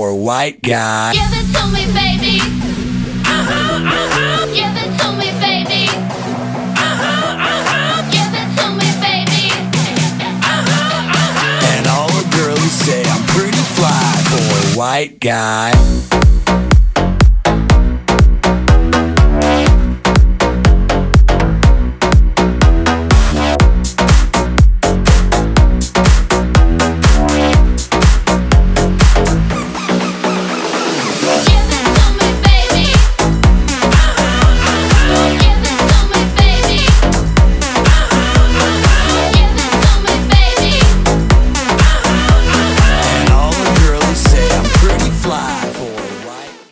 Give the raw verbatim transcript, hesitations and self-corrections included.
for a white guy. Give it to me, baby. Uh-huh, uh-huh. Give it to me, baby. Uh-huh, uh-huh. Give it to me, baby. Uh-huh, uh-huh. And all the girlies say I'm pretty fly for a white guy.